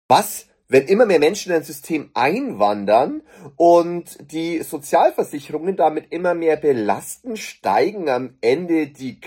Was, wenn immer mehr Menschen in ein System einwandern und die Sozialversicherungen damit immer mehr belasten, steigen am Ende die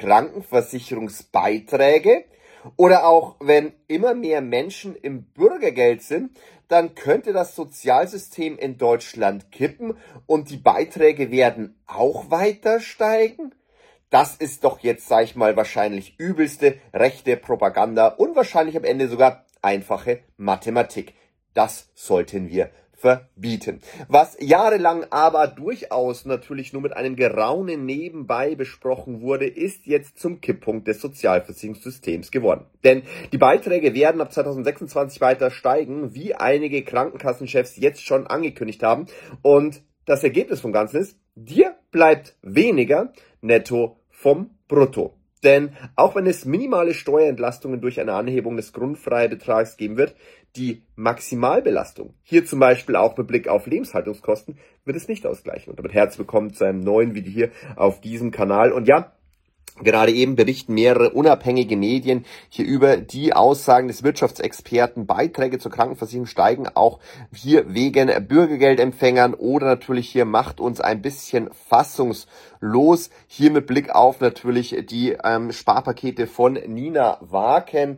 Krankenversicherungsbeiträge? Oder auch wenn immer mehr Menschen im Bürgergeld sind, dann könnte das Sozialsystem in Deutschland kippen und die Beiträge werden auch weiter steigen? Das ist doch jetzt, sag ich mal, wahrscheinlich übelste rechte Propaganda und wahrscheinlich am Ende sogar einfache Mathematik. Das sollten wir verbieten. Was jahrelang aber durchaus natürlich nur mit einem Geraunen nebenbei besprochen wurde, ist jetzt zum Kipppunkt des Sozialversicherungssystems geworden. Denn die Beiträge werden ab 2026 weiter steigen, wie einige Krankenkassenchefs jetzt schon angekündigt haben. Und das Ergebnis vom Ganzen ist, dir bleibt weniger netto vom Brutto. Denn auch wenn es minimale Steuerentlastungen durch eine Anhebung des Grundfreibetrags geben wird, die Maximalbelastung, hier zum Beispiel auch mit Blick auf Lebenshaltungskosten, wird es nicht ausgleichen. Und damit herzlich willkommen zu einem neuen Video hier auf diesem Kanal. Und ja, gerade eben berichten mehrere unabhängige Medien hier über die Aussagen des Wirtschaftsexperten. Beiträge zur Krankenversicherung steigen auch hier wegen Bürgergeldempfängern oder natürlich hier macht uns ein bisschen fassungslos. Hier mit Blick auf natürlich die Sparpakete von Nina Wagen,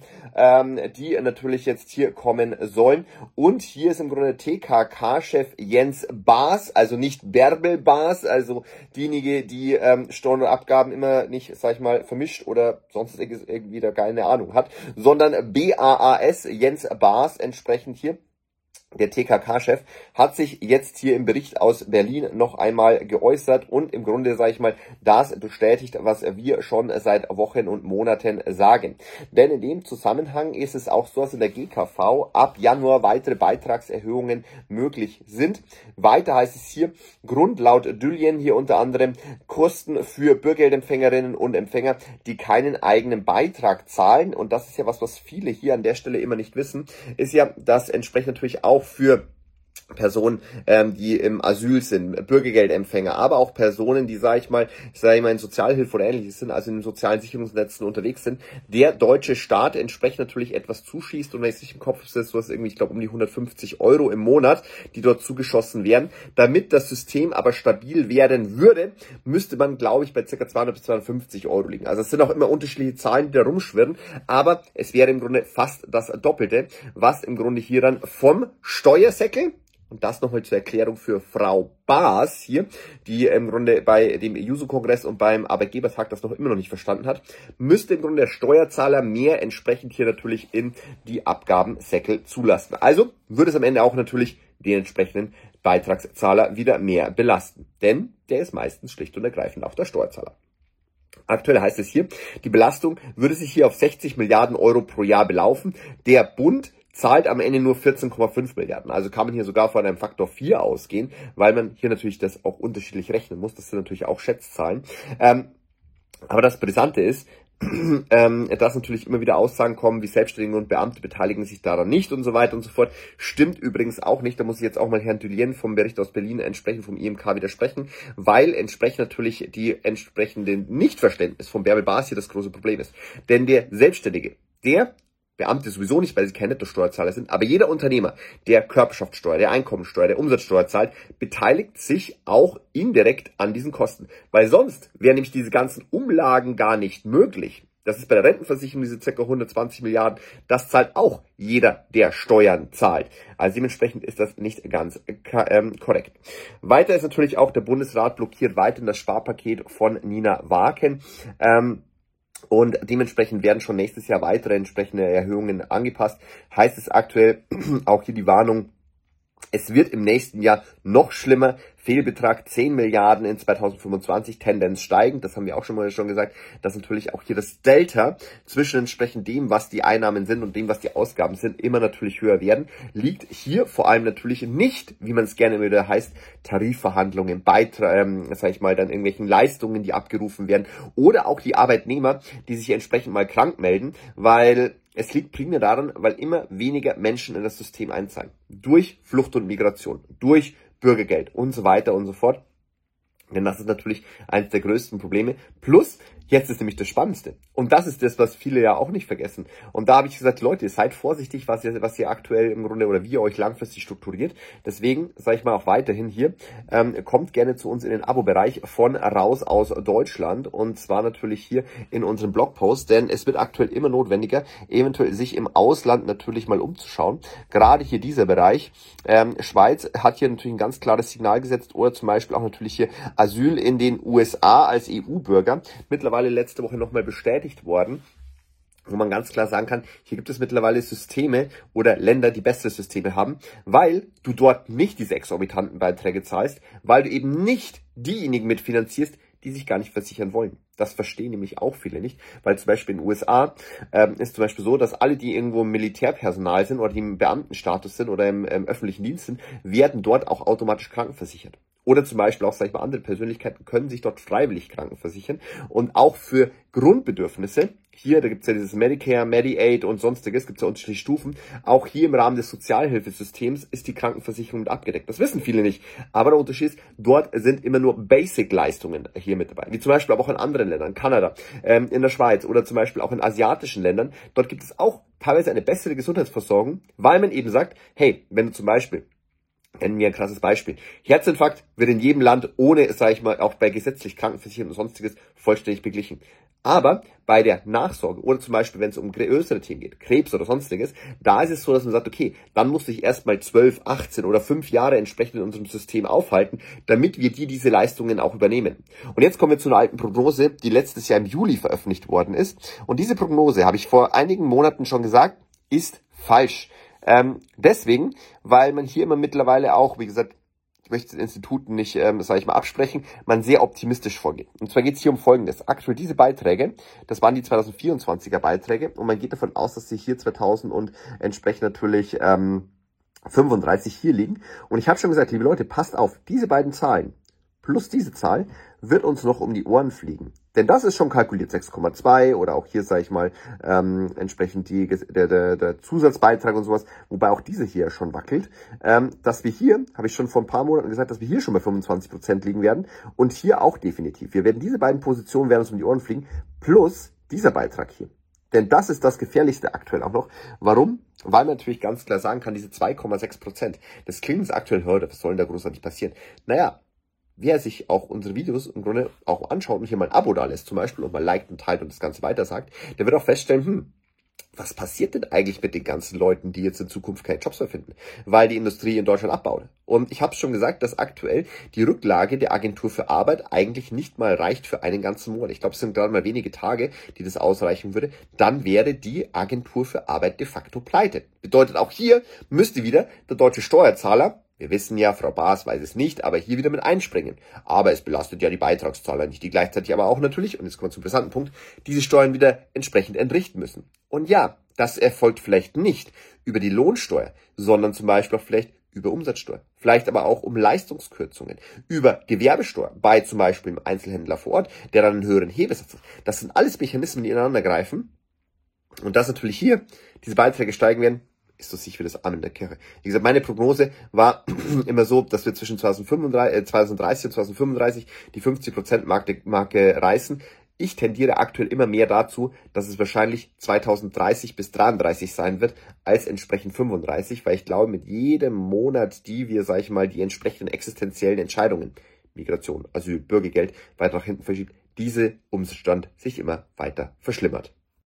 die natürlich jetzt hier kommen sollen. Und hier ist im Grunde TKK-Chef Jens Baas, also nicht Bärbel Baas, also diejenige, die Steuern und Abgaben immer nicht, sag ich mal, vermischt oder sonst irgendwie da keine Ahnung hat, sondern BAAS, Jens Baas, entsprechend hier. Der TKK-Chef hat sich jetzt hier im Bericht aus Berlin noch einmal geäußert und im Grunde, sage ich mal, das bestätigt, was wir schon seit Wochen und Monaten sagen. Denn in dem Zusammenhang ist es auch so, dass in der GKV ab Januar weitere Beitragserhöhungen möglich sind. Weiter heißt es hier, Grund laut Düljen hier unter anderem Kosten für Bürgergeldempfängerinnen und Empfänger, die keinen eigenen Beitrag zahlen. Und das ist ja was viele hier an der Stelle immer nicht wissen, ist ja, dass entsprechend natürlich auch für Personen, die im Asyl sind, Bürgergeldempfänger, aber auch Personen, die, sage ich mal, in Sozialhilfe oder ähnliches sind, also in den sozialen Sicherungsnetzen unterwegs sind, der deutsche Staat entsprechend natürlich etwas zuschießt und wenn ich es nicht im Kopf habe, ist das sowas irgendwie, ich glaube, um die 150 € im Monat, die dort zugeschossen werden. Damit das System aber stabil werden würde, müsste man, glaube ich, bei ca. 200 bis 250 € liegen. Also es sind auch immer unterschiedliche Zahlen, die da rumschwirren, aber es wäre im Grunde fast das Doppelte, was im Grunde hier dann vom Steuersäckel, und das nochmal zur Erklärung für Frau Baas hier, die im Grunde bei dem JUSO-Kongress und beim Arbeitgebertag das noch immer noch nicht verstanden hat, müsste im Grunde der Steuerzahler mehr entsprechend hier natürlich in die Abgabensäckel zulassen. Also würde es am Ende auch natürlich den entsprechenden Beitragszahler wieder mehr belasten. Denn der ist meistens schlicht und ergreifend auch der Steuerzahler. Aktuell heißt es hier, die Belastung würde sich hier auf 60 Milliarden € pro Jahr belaufen. Der Bund zahlt am Ende nur 14,5 Milliarden. Also kann man hier sogar von einem Faktor 4 ausgehen, weil man hier natürlich das auch unterschiedlich rechnen muss. Das sind natürlich auch Schätzzahlen. Aber das Brisante ist, dass natürlich immer wieder Aussagen kommen, wie Selbstständige und Beamte beteiligen sich daran nicht und so weiter und so fort. Stimmt übrigens auch nicht. Da muss ich jetzt auch mal Herrn Dülien vom Bericht aus Berlin entsprechend vom IMK widersprechen, weil entsprechend natürlich die entsprechenden Nichtverständnis von Bärbel Baas hier das große Problem ist. Denn der Selbstständige, der Beamte sowieso nicht, weil sie kein Nettosteuerzahler sind, aber jeder Unternehmer, der Körperschaftssteuer, der Einkommensteuer, der Umsatzsteuer zahlt, beteiligt sich auch indirekt an diesen Kosten. Weil sonst wären nämlich diese ganzen Umlagen gar nicht möglich. Das ist bei der Rentenversicherung diese ca. 120 Milliarden. Das zahlt auch jeder, der Steuern zahlt. Also dementsprechend ist das nicht ganz korrekt. Weiter ist natürlich auch, der Bundesrat blockiert weiterhin das Sparpaket von Nina Wagen. Und dementsprechend werden schon nächstes Jahr weitere entsprechende Erhöhungen angepasst. Heißt es aktuell auch hier die Warnung, es wird im nächsten Jahr noch schlimmer. Fehlbetrag 10 Milliarden in 2025, Tendenz steigend. Das haben wir auch schon gesagt, dass natürlich auch hier das Delta zwischen entsprechend dem, was die Einnahmen sind und dem, was die Ausgaben sind, immer natürlich höher werden. Liegt hier vor allem natürlich nicht, wie man es gerne wieder heißt, Tarifverhandlungen, sag ich mal, dann irgendwelchen Leistungen, die abgerufen werden oder auch die Arbeitnehmer, die sich entsprechend mal krank melden, weil es liegt primär daran, weil immer weniger Menschen in das System einzahlen. Durch Flucht und Migration, durch Bürgergeld und so weiter und so fort. Denn das ist natürlich eines der größten Probleme. Plus, jetzt ist nämlich das Spannendste. Und das ist das, was viele ja auch nicht vergessen. Und da habe ich gesagt, Leute, seid vorsichtig, was ihr aktuell im Grunde oder wie ihr euch langfristig strukturiert. Deswegen sage ich mal auch weiterhin hier, kommt gerne zu uns in den Abo-Bereich von Raus aus Deutschland. Und zwar natürlich hier in unserem Blogpost, denn es wird aktuell immer notwendiger, eventuell sich im Ausland natürlich mal umzuschauen. Gerade hier dieser Bereich. Schweiz hat hier natürlich ein ganz klares Signal gesetzt oder zum Beispiel auch natürlich hier Asyl in den USA als EU-Bürger. Mittlerweile letzte Woche nochmal bestätigt worden, wo man ganz klar sagen kann, hier gibt es mittlerweile Systeme oder Länder, die bessere Systeme haben, weil du dort nicht diese exorbitanten Beiträge zahlst, weil du eben nicht diejenigen mitfinanzierst, die sich gar nicht versichern wollen. Das verstehen nämlich auch viele nicht, weil zum Beispiel in den USA ist zum Beispiel so, dass alle, die irgendwo im Militärpersonal sind oder die im Beamtenstatus sind oder im öffentlichen Dienst sind, werden dort auch automatisch krankenversichert. Oder zum Beispiel auch, sag ich mal, andere Persönlichkeiten können sich dort freiwillig krankenversichern. Und auch für Grundbedürfnisse, hier, da gibt's ja dieses Medicare, Mediaid und sonstiges, gibt's ja unterschiedliche Stufen. Auch hier im Rahmen des Sozialhilfesystems ist die Krankenversicherung mit abgedeckt. Das wissen viele nicht. Aber der Unterschied ist, dort sind immer nur Basic-Leistungen hier mit dabei. Wie zum Beispiel aber auch in anderen Ländern, Kanada, in der Schweiz oder zum Beispiel auch in asiatischen Ländern. Dort gibt es auch teilweise eine bessere Gesundheitsversorgung, weil man eben sagt, hey, wenn du zum Beispiel, nennen wir ein krasses Beispiel. Herzinfarkt wird in jedem Land ohne, sage ich mal, auch bei gesetzlich Krankenversicherung und sonstiges vollständig beglichen. Aber bei der Nachsorge oder zum Beispiel, wenn es um größere Themen geht, Krebs oder sonstiges, da ist es so, dass man sagt, okay, dann musst du dich erstmal 12, 18 oder 5 Jahre entsprechend in unserem System aufhalten, damit wir diese Leistungen auch übernehmen. Und jetzt kommen wir zu einer alten Prognose, die letztes Jahr im Juli veröffentlicht worden ist. Und diese Prognose, habe ich vor einigen Monaten schon gesagt, ist falsch. Deswegen, weil man hier immer mittlerweile auch, wie gesagt, ich möchte den Instituten nicht, sage ich mal, absprechen, man sehr optimistisch vorgeht. Und zwar geht es hier um Folgendes. Aktuell diese Beiträge, das waren die 2024er Beiträge und man geht davon aus, dass sie hier 2000 und entsprechend natürlich 35 hier liegen. Und ich habe schon gesagt, liebe Leute, passt auf, diese beiden Zahlen plus diese Zahl wird uns noch um die Ohren fliegen. Denn das ist schon kalkuliert, 6,2 oder auch hier, sage ich mal, entsprechend der Zusatzbeitrag und sowas, wobei auch diese hier schon wackelt, dass wir hier, habe ich schon vor ein paar Monaten gesagt, dass wir hier schon bei 25% liegen werden und hier auch definitiv. Wir werden diese beiden Positionen werden uns um die Ohren fliegen, plus dieser Beitrag hier. Denn das ist das Gefährlichste aktuell auch noch. Warum? Weil man natürlich ganz klar sagen kann, diese 2,6%, das klingt aktuell, was soll denn da großartig passieren? Naja, wer sich auch unsere Videos im Grunde auch anschaut und hier mal ein Abo da lässt zum Beispiel und mal liked und teilt und das Ganze weiter sagt, der wird auch feststellen, was passiert denn eigentlich mit den ganzen Leuten, die jetzt in Zukunft keine Jobs mehr finden, weil die Industrie in Deutschland abbaut. Und ich habe schon gesagt, dass aktuell die Rücklage der Agentur für Arbeit eigentlich nicht mal reicht für einen ganzen Monat. Ich glaube, es sind gerade mal wenige Tage, die das ausreichen würde. Dann wäre die Agentur für Arbeit de facto pleite. Bedeutet, auch hier müsste wieder der deutsche Steuerzahler, wir wissen ja, Frau Baas weiß es nicht, aber hier wieder mit einspringen. Aber es belastet ja die Beitragszahler nicht, die gleichzeitig aber auch natürlich, und jetzt kommen wir zum interessanten Punkt, diese Steuern wieder entsprechend entrichten müssen. Und ja, das erfolgt vielleicht nicht über die Lohnsteuer, sondern zum Beispiel auch vielleicht über Umsatzsteuer. Vielleicht aber auch um Leistungskürzungen, über Gewerbesteuer, bei zum Beispiel einem Einzelhändler vor Ort, der dann einen höheren Hebesatz hat. Das sind alles Mechanismen, die ineinander greifen. Und dass natürlich hier diese Beiträge steigen werden, ist so sicher wie das Amen der Kirche. Wie gesagt, meine Prognose war immer so, dass wir zwischen 2030 und 2035 die 50% Marke reißen. Ich tendiere aktuell immer mehr dazu, dass es wahrscheinlich 2030 bis 33 sein wird, als entsprechend 35, weil ich glaube, mit jedem Monat, die wir, sage ich mal, die entsprechenden existenziellen Entscheidungen, Migration, Asyl, Bürgergeld, weiter nach hinten verschiebt, dieser Umstand sich immer weiter verschlimmert.